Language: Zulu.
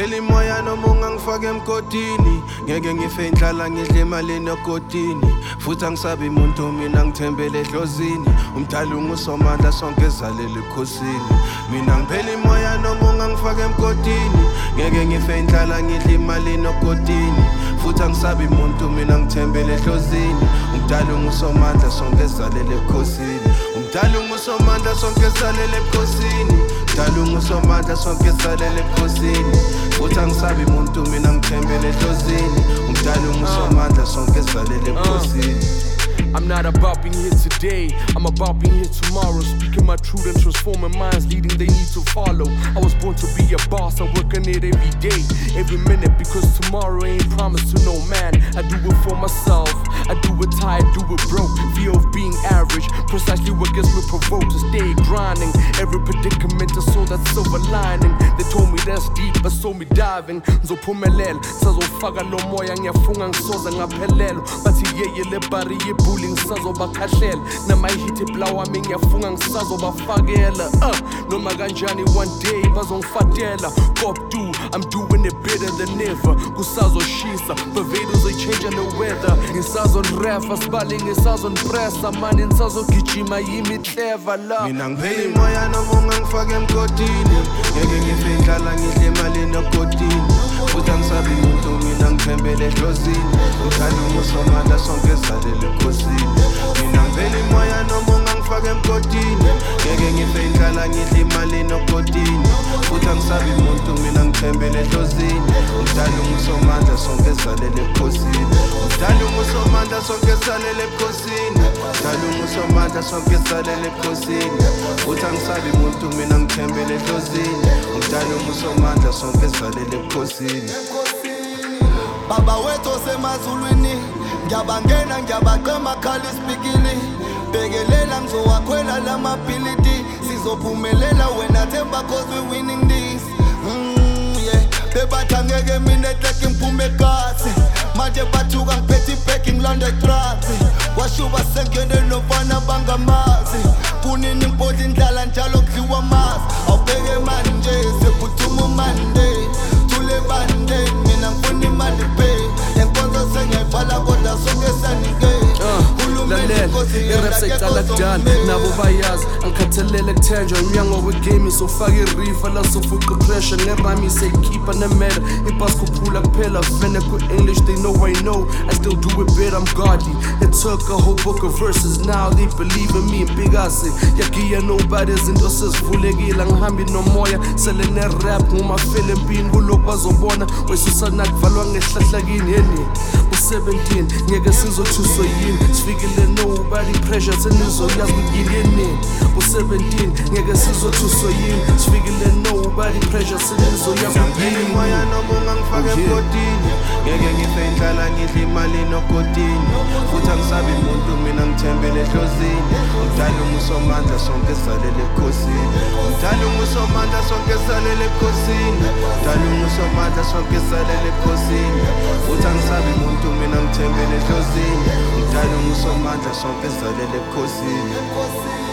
ngiphela imoya noma ungangifaka emgodini ngeke ngife indlala ngidle imali nogodini futhi angisabi umuntu mina ngithembele edlozini umdali ungusomandla sonke ezalele ebukhosini mina ngiphela imoya noma ungangifaka emgodini ngeke ngife indlala ngidle imali nogodini futhi angisabi umuntu mina ngithembele edlozini umdali ungusomandla sonke ezalele ebukhosini umdali ungusomandla sonke ezalele ebukhosini umdali ungusomandla sonke ezalele ebukhosini futhi angisabi umuntu mina ngithembele edlozini umdali ungusomandla sonke ezalele ebukhosini. I'm not about being here today, I'm about being here tomorrow. Speaking my truth and transforming minds, leading they need to follow. I was born to be a boss, I work on it every day, every minute, because tomorrow ain't promised to no man. I do it for myself, I do it tired, do it broke. Fear of being average, precisely what gets me provoked to stay grinding. Every predicament, I saw that silver lining. They told me that's deep, but saw me diving. Ngizophumelela, sazofaka lo moya ngiyafunga ngisoza ngaphelelo. Bathi yeye le bari yebuli ngisazobakhahlele namayihithi blawami ngiyafunga ngisazobafakela noma kanjani one day bazongifatela cop do I'm doing it better than ever kusazoshisa Barbados they change the weather ngisazonrefa sibali ngisazonpressa mani ngisazogijima yimi clever la mina ngiphela imoya noma ungangifaka emgodini ngeke ngife indlala ngidle imali nogodini futhi angisabi umuntu mina ngithembele edlozini umdali ungusomandla sonke ezalele ebukhosini mina ngiphela imoya noma ungangifaka emgodini ngeke ngife indlala ngidle imali nogodini futhi angisabi umuntu mina ngithembele edlozini umdali ungusomandla sonke ezalele ebukhosini umdali ungusomandla sonke ezalele ebukhosini umdali ungusomandla sonke ezalele ebukhosini futhi angisabi umuntu mina ngithembele edlozini umdali ungusomandla sonke ezalele ebukhosini. Baba wethu osemazulwini ngiyabangena ngiyabaqema khala ispikili bekelela ngizowakhwela lamabhilidi sizophumelela wena themba cause we winning this yeah bebathi angeke mina ehleke ngiphume kasi manje bathuka ngiphethe ibheki ngilanda etrasi washuba sengene nofana bangamazi kunini impodla indlala njalo kudliwa amazi awubheke manje sephuthuma umande thule bande mina ngifuna imali pay enkonzo sengiyibhala kodwa sonke sanike irap sayicala kudala nabo bayazi angikhathalele kuthenjwa umnyango wegame sofaka irifa la sofuqa pressure ngerami seyikhipha nemera ibhasi kuphula kuphela vene ku-English they know I know I still do it better I'm godly it took a whole book of verses now they believe in me mpikasi yagiya nobody izinto sezivulekile angihambi nomoya sele nerap ngumafele empini kulokhu bazobona wesusana kuvalwa ngehlahlakini yeni u-17 ngeke sizothuswa yini sifikile nobody pressure senizoyazi ukuthi yini u-17 ngeke sizothuswa yini sifikile nobody pressure senizoyazi ukuthi yini imoya noma ungangifaka emgodini ngeke ngife indlala ngidle imali nogodini futhi angisabi umuntu mina ngithembele edlozini umdali ungusomandla sonke ezalele ebukhosini umdali ungusomandla sonke ezalele ebukhosini umdali ungusomandla sonke ezalele ebukhosini futhi angisabi umuntu mina ngithembele edlozini umdali ungusomandla sonke ezalele ebukhosini.